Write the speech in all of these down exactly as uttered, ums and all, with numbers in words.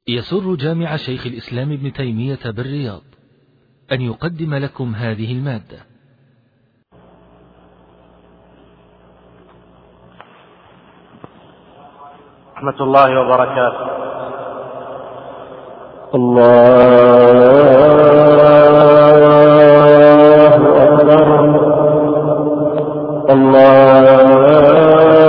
يسر جامع شيخ الإسلام ابن تيمية بالرياض أن يقدم لكم هذه المادة. رحمة الله وبركاته. الله أكبر. الله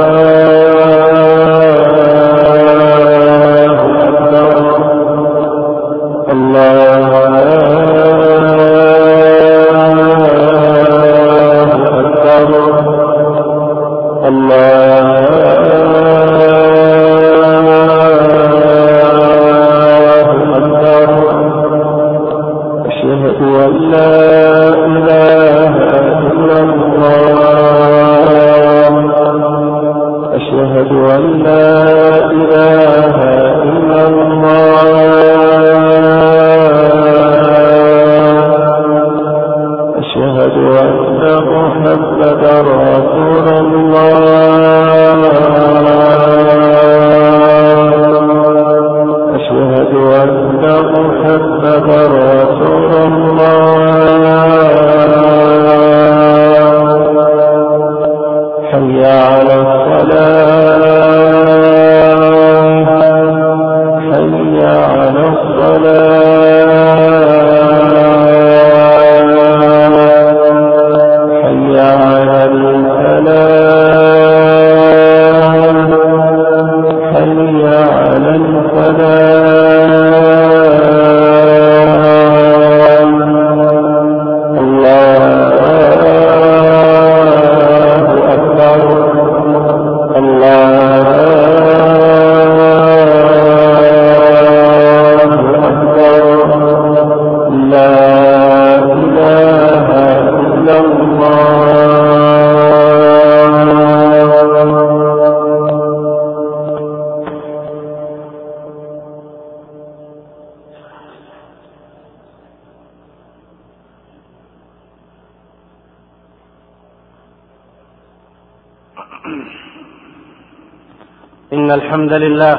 إن الحمد لله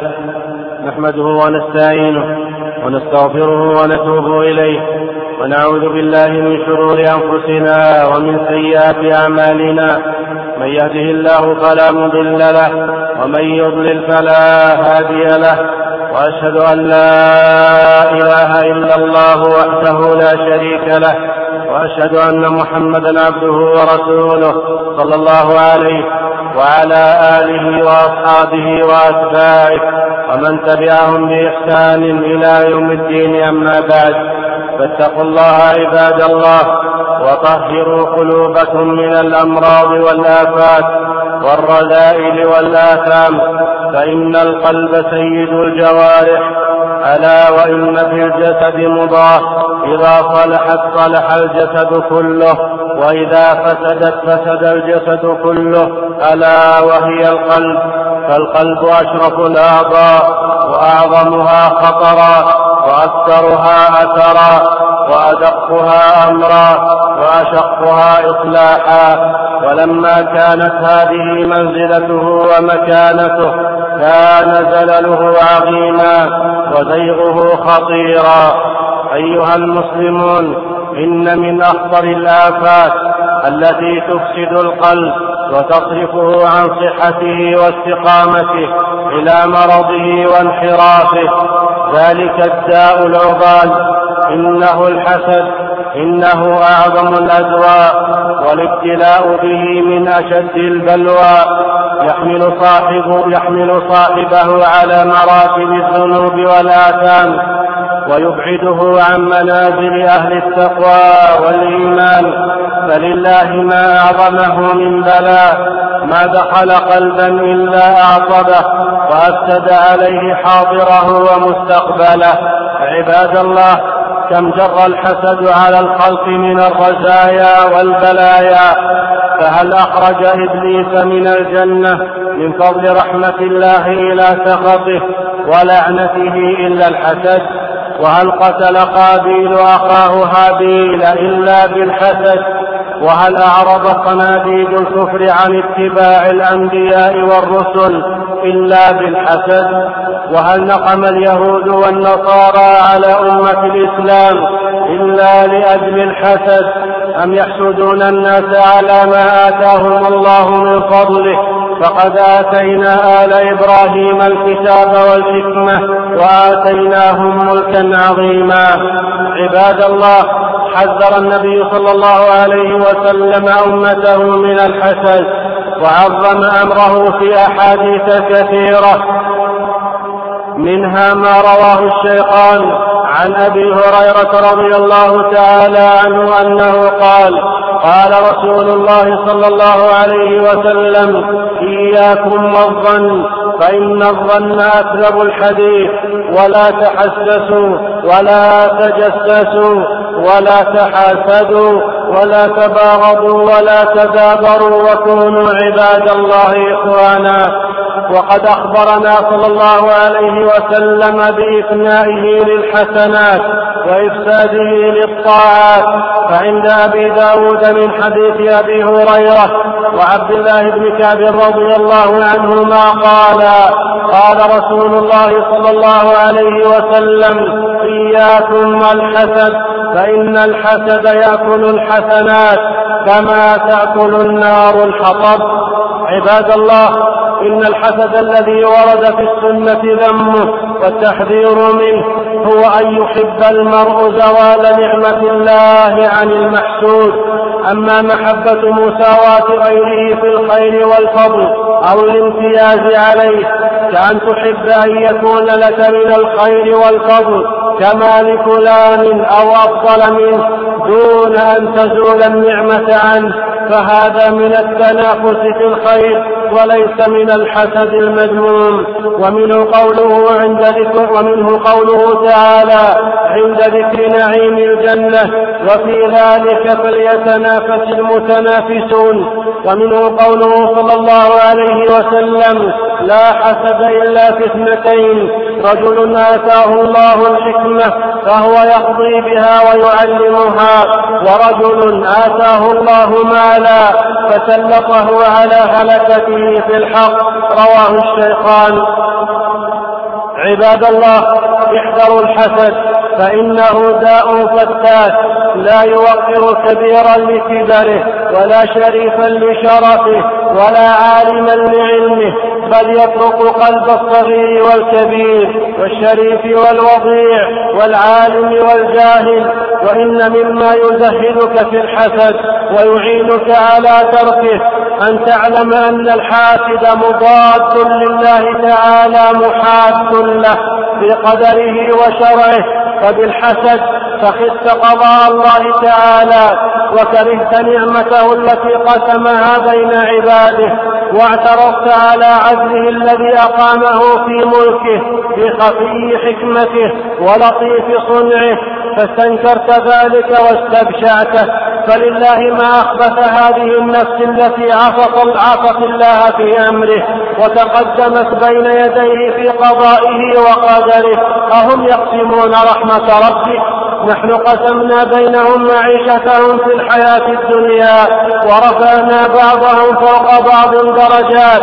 نحمده ونستعينه ونستغفره ونتوب إليه، ونعوذ بالله من شرور أنفسنا ومن سيئات أعمالنا. من يهده الله فلا مضل له، ومن يضلل فلا هادي له، وأشهد أن لا إله إلا الله وحده لا شريك له، وأشهد أن محمدا عبده ورسوله صلى الله عليه وعلى آله وأصحابه وأتباعه ومن تبعهم بإحسان إلى يوم الدين. أما بعد، فاتقوا الله عباد الله، وطهروا قلوبكم من الأمراض والآفات والرذائل والآثام، فإن القلب سيد الجوارح. ألا وإن في الجسد مضغة إذا صلحت صلح الجسد كله، وإذا فسدت فسد الجسد كله، ألا وهي القلب. فالقلب أشرف الأعضاء وأعظمها خطرا، وأكثرها أثرا، وأدقها أمرا، وأشقها إصلاحا. ولما كانت هذه منزلته ومكانته، كان زلله عظيما وزيغه خطيرا. أيها المسلمون، إن من أخطر الآفات التي تفسد القلب وتصرفه عن صحته واستقامته إلى مرضه وانحرافه ذلك الداء العضال، إنه الحسد. إنه أعظم الأدواء، والابتلاء به من أشد البلوى. يحمل صاحبه, يحمل صاحبه على مراتب الذنوب والآثام، ويبعده عن منازل أهل التقوى والإيمان. فلله ما أعظمه من بلاء، ما دخل قلبا إلا أعصبه وأفسد عليه حاضره ومستقبله. عباد الله، كم جر الحسد على الخلق من الرزايا والبلايا، فهل أخرج إبليس من الجنة من فضل رحمة الله إلى سخطه ولعنته إلا الحسد؟ وهل قتل قابيل أخاه هابيل إلا بالحسد؟ وهل أعرض صناديد الكفر عن اتباع الأنبياء والرسل إلا بالحسد؟ وهل نقم اليهود والنصارى على أمة الإسلام إلا لأجل الحسد، أم يحسدون الناس على ما آتاهم الله من فضله؟ فقد آتينا آل إبراهيم الكتاب والحكمة وآتيناهم ملكا عظيما. عباد الله، حذر النبي صلى الله عليه وسلم أمته من الحسد وعظم أمره في أحاديث كثيرة، منها ما رواه الشيخان عن أبي هريرة رضي الله تعالى عنه أنه قال: قال رسول الله صلى الله عليه وسلم: إياكم والظن، فإن الظن أكذب الحديث، ولا تحسسوا ولا تجسسوا ولا تحاسدوا ولا تباغضوا ولا تدابروا، وكونوا عباد الله إخوانا. وقد أخبرنا صلى الله عليه وسلم بإفنائه للحسنات وإفساده للطاعات، فعند أبي داود من حديث أبي هريرة وعبد الله بن كعب رضي الله عنهما قال: قال رسول الله صلى الله عليه وسلم: إياكم والحسد، فإن الحسد يأكل الحسنات كما تأكل النار الحطب. عباد الله، إن الحسد الذي ورد في السنة ذمه والتحذير منه هو أن يحب المرء زوال نعمة الله عن المحسود. أما محبة مساواة غيره في الخير والفضل أو الامتياز عليه، كأن تحب أن يكون لك من الخير والفضل كما لفلان أو أفضل منه دون أن تزول النعمة عنه، فهذا من التنافس في الخير وليس من الحسد المذموم. ومنه قوله عند ذكر ومنه قوله تعالى عند ذكر نعيم الجنة: وفي ذلك فليتنافس المتنافسون. ومنه قوله صلى الله عليه وسلم: لا حسد إلا في اثنتين: رجل آتاه الله الحكمة فهو يقضي بها ويعلمها، ورجل آتاه الله مالا فسلطه على هلكته في الحق. رواه الشيخان. عباد الله، احذروا الحسد، فإنه داء فتاك لا يوقر كبيرا لكبره ولا شريفا لشرفه ولا عالما لعلمه، بل يطرق قلب الصغير والكبير والشريف والوضيع والعالم والجاهل. وإن مما يزهدك في الحسد ويعينك على تركه أن تعلم أن الحاسد مضاد لله تعالى محاد له في قدره وشرعه. فبالحسد فخذت قضاء الله تعالى وكرهت نعمته التي قسمها بين عباده، واعترضت على عدله الذي أقامه في ملكه بخفي حكمته ولطيف صنعه، فاستنكرت ذلك واستبشعته. فلله ما أخبث هذه النفس التي عصت الله في أمره وتقدمت بين يديه في قضائه وقدره. أهم يقسمون رحمة ربك؟ نحن قسمنا بينهم معيشتهم في الحياة الدنيا ورفعنا بعضهم فوق بعض درجات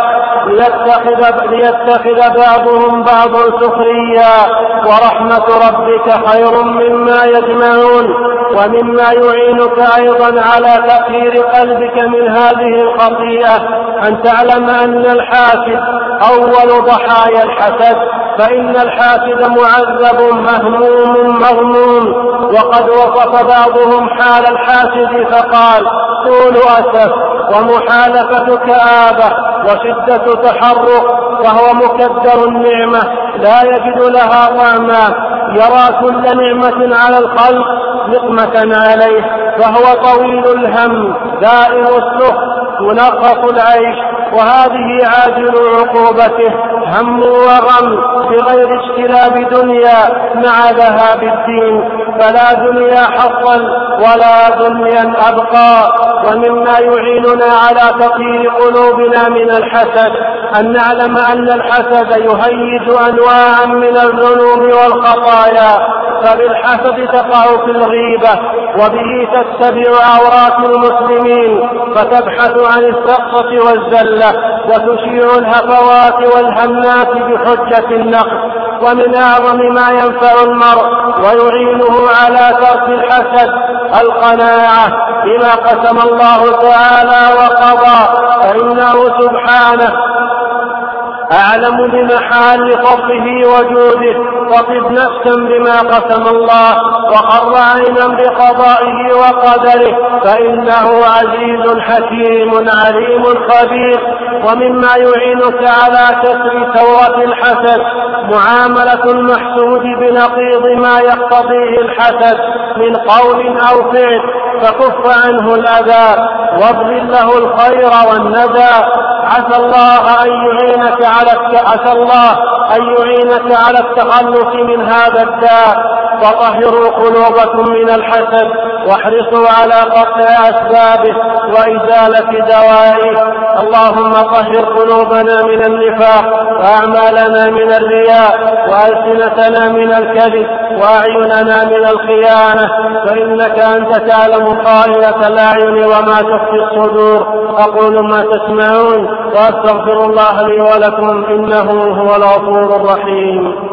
ليتخذ, ليتخذ بعضهم بعضا سخريا، ورحمة ربك خير مما يجمعون. ومما يعينك أيضا على تطهير قلبك من هذه الخطيئة أن تعلم أن الحاسد أول ضحايا الحسد، فإن الحاسد معذب مهموم مغموم. وقد وصف بعضهم حال الحاسد فقال: طول أسف ومحالفة كآبة وشدة تحرق، فهو مكدر النعمة لا يجد لها طعما، يرى كل نعمة على الخلق نقمة عليه، فهو طويل الهم دائم السخط منغص العيش، وهذه عاجل عقوبته هم وغم بغير اجتلاب دنيا مع ذهاب الدين، فلا دنيا حصل ولا دنيا أبقى. ومما يعيننا على تطهير قلوبنا من الحسد أن نعلم أن الحسد يهيج أنواعا من الذنوب والخطايا، فبالحسد تقع في الغيبة، وبه تتبع عورات المسلمين فتبحث عن السقطة والزلة وتشيع الهفوات والهمات بحجة النقد. ومن أعظم ما ينفع المرء ويعينه على ترك الحسد القناعة بما قسم الله تعالى وقضى، فإنه سبحانه أعلم بمحال فضله وجوده. فطب نفسا بما قسم الله وقر عينا بقضائه وقدره، فإنه عزيز حكيم عليم خبير. ومما يعينك على كسر ثورة الحسد معاملة المحسود بنقيض ما يقتضيه الحسد من قول أو فعل، فكف عنه الأذى واضمن له الخير والندى. عسى الله أن يعينك على عسى الله أن يعينك على التخلص من هذا الداء. فطهروا قلوبكم من الحسد واحرصوا على قطع أسبابه وإزالة دوائه. اللهم طهر قلوبنا من النفاق وأعمالنا من الرياء وألسنتنا من الكذب وأعيننا من الخيانة، فإنك أنت تعلم خائنة الأعين وما تخفي الصدور. أقول ما تسمعون وأستغفر الله لي ولكم إنه هو الغفور الرحيم.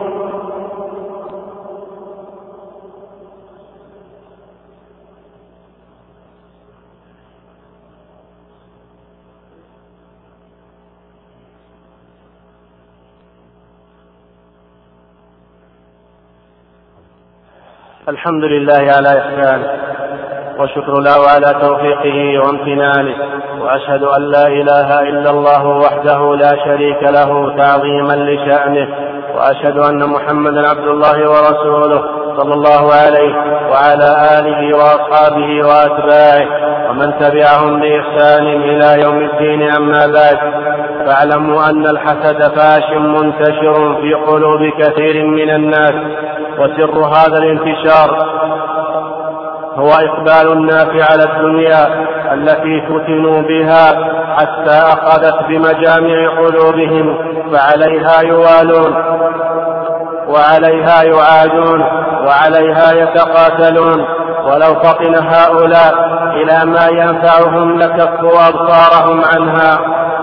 الحمد لله على إحسانه وشكر له على توفيقه وامتنانه، وأشهد أن لا إله إلا الله وحده لا شريك له تعظيما لشأنه، وأشهد أن محمدا عبد الله ورسوله صلى الله عليه وعلى آله وأصحابه وأتباعه ومن تبعهم بإحسان إلى يوم الدين. أما بعد، فاعلموا أن الحسد فاش منتشر في قلوب كثير من الناس، وسر هذا الانتشار هو إقبال الناس على الدنيا التي فتنوا بها حتى أخذت بمجامع قلوبهم، فعليها يوالون وعليها يعادون وعليها يتقاتلون. ولو فطن هؤلاء إلى ما ينفعهم لكفوا أبصارهم عنها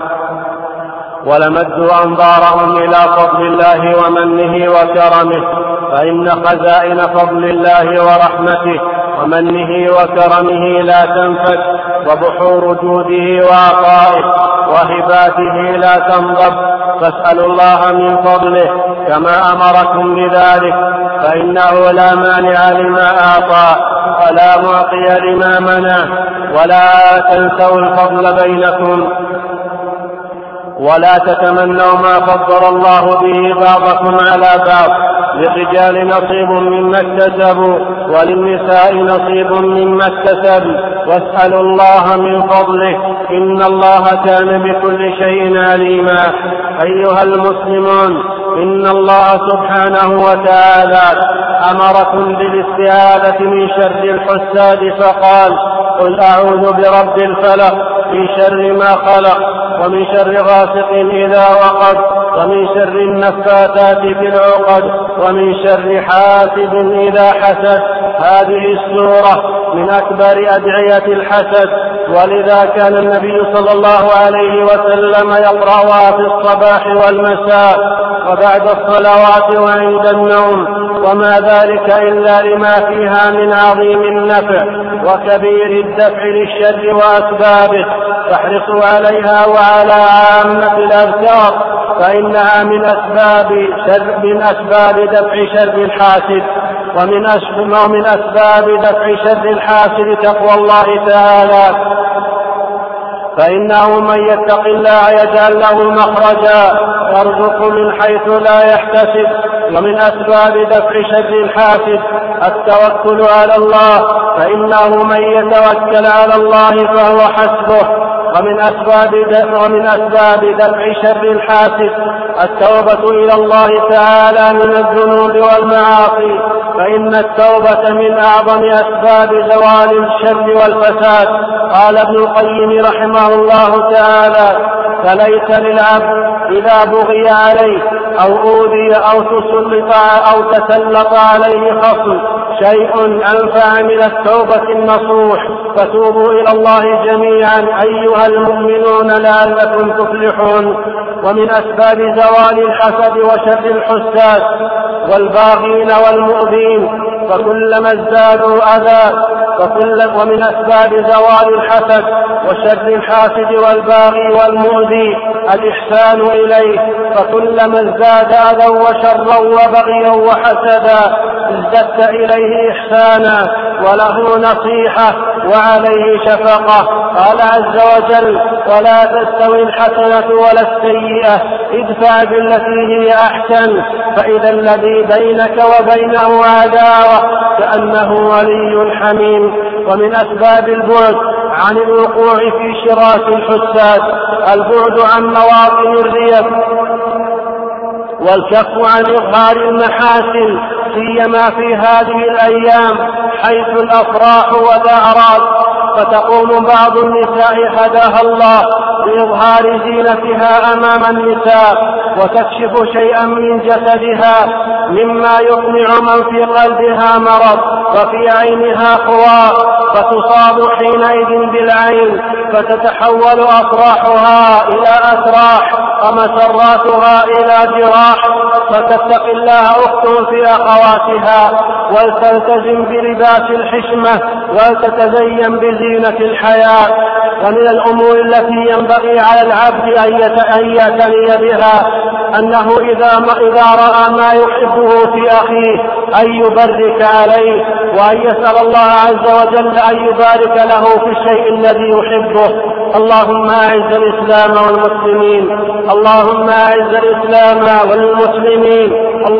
ولمدوا أنظارهم إلى فضل الله ومنه وكرمه، فإن خزائن فضل الله ورحمته ومنه وكرمه لا تنفك، وبحور جوده وعطائه وهباته لا تنضب. فاسألوا الله من فضله كما أمركم بذلك، فإنه لا مانع لما أعطى ولا معطي لما منع. ولا تنسوا الفضل بينكم ولا تتمنوا ما فضل الله به بعضكم على بعض. للرجال نصيب مما اكتسبوا وللنساء نصيب مما اكتسبوا، واسألوا الله من فضله إن الله كان بكل شيء عليما. أيها المسلمون، إن الله سبحانه وتعالى أمركم بالاستعاذة من شر الحساد فقال: قل أعوذ برب الفلق من شر ما خلق ومن شر غاسق إذا وقب ومن شر النفاثات في العقد ومن شر حاسد إذا حسد. هذه السورة من أكبر أدعية الحسد، ولذا كان النبي صلى الله عليه وسلم يقرأها في الصباح والمساء وبعد الصلوات وعند النوم، وما ذلك إلا لما فيها من عظيم النفع وكبير الدفع للشر وأسبابه. فاحرصوا عليها وعلى عامة الأذكار، فإنها من أسباب شر من أسباب دفع شر الحاسد، ومن ومن أسباب دفع شر الحاسد تقوى الله تعالى، فإنه من يتق الله يجعل له مخرجا يرزق من حيث لا يحتسب. ومن أسباب دفع شر الحاسد التوكل على الله، فإنه من يتوكل على الله فهو حسبه. ومن أسباب ومن أسباب دفع شر الحاسد التوبة إلى الله تعالى من الذنوب والمعاصي، فإن التوبة من أعظم أسباب زوال الشر والفساد. قال ابن القيم رحمه الله تعالى: فليس للعبد إذا بغي عليه أو أوذي أو تسلط أو تسلط عليه خصم شيء أنفع من التوبة النصوح فتوبوا إلى الله جميعا أيها المؤمنون لعلكم تفلحون. ومن أسباب زوال الحسد وشر الحساد والباغين والمؤذين فكلما ازدادوا أذى فكل ومن أسباب زوال الحسد وشر الحاسد والباغي والمؤذي الإحسان إليه، فكلما ازداد أذى وشرا وبغيا وحسدا ازددت إليه إحسانا وله نصيحة وعليه شفقة. قال عز وجل: ولا تستوي الحسنة ولا السيئة ادفع بالتي هي أحسن فإذا الذي بينك وبينه عداوة كأنه ولي حميم. ومن أسباب البعد عن الوقوع في شراك الحساد البعد عن مواطن الريب والكف عن إظهار المحاسن، سيما في هذه الأيام حيث الأفراح والأعراض، فتقوم بعض النساء هداها الله بإظهار زينتها أمام النساء وتكشف شيئا من جسدها مما يقنع من في قلبها مرض وفي عينها قوى، فتصاب حينئذ بالعين فتتحول أفراحها إلى أسراح ومسراتها إلى جراح. فتتق الله أخت في أخواتها ولتلتزم بلباس الحشمة ولتتزين بزينة الحياة. ومن الأمور التي ينبغي على العبد أن يعتني بها أنه إذا, ما إذا رأى ما يحبه في أخيه أن يبارك عليه وأن يسأل الله عز وجل أن يبارك له في الشيء الذي يحبه. اللهم أعز الإسلام والمسلمين، اللهم أعز الإسلام والمسلمين،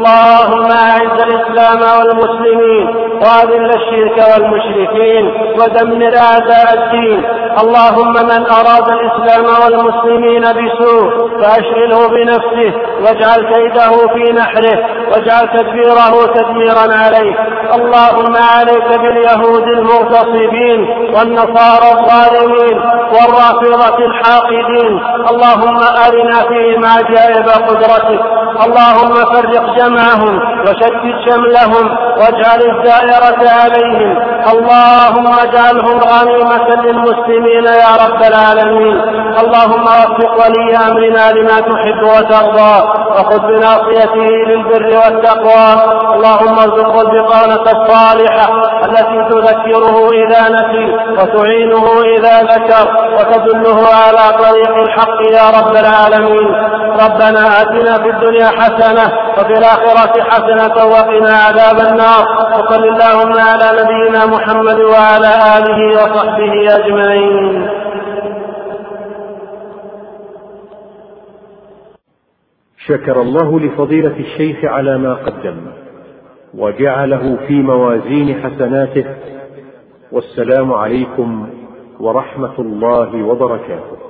اللهم أعز الإسلام والمسلمين وأذل الشرك والمشركين ودمر أعداء الدين. اللهم من أراد الإسلام والمسلمين بسوء فأشغله بنفسه واجعل كيده في نحره واجعل تدبيره تدميرا عليه. اللهم عليك باليهود المغتصبين والنصارى الظالمين والرافضة الحاقدين. اللهم أرنا فيهم عجائب قدرتك. اللهم فرق جمعهم وشتت شملهم واجعل الدائرة عليهم. اللهم اجعلهم غنيمة للمسلمين يا رب العالمين. اللهم وفق ولي أمرنا لما تحب وترضى وخذ بناصيته للبر والتقوى. اللهم ارزقه البطانة الصالحة التي تذكره إذا نسي وتعينه إذا ذكر وتدله على طريق الحق يا رب العالمين. ربنا آتنا في الدنيا حسنة وفي الآخرة حسنة وقنا عذاب النار. وصل اللهم على نبينا محمد وعلى آله وصحبه أجمعين. شكر الله لفضيلة الشيخ على ما قدم وجعله في موازين حسناته، والسلام عليكم ورحمة الله وبركاته.